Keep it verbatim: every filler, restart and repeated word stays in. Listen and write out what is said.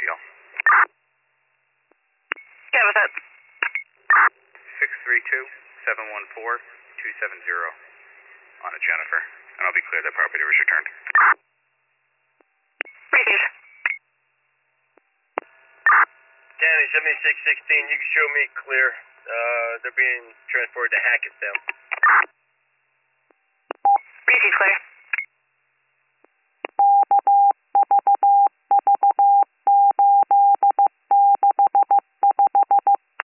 deal. Yeah, what's that? six three two, seven one four, two seven zero on a Jennifer, and I'll be clear that property was returned. Receive. Danny, seventy-six sixteen, you can show me clear. Uh, they're being transported to Hackettstown.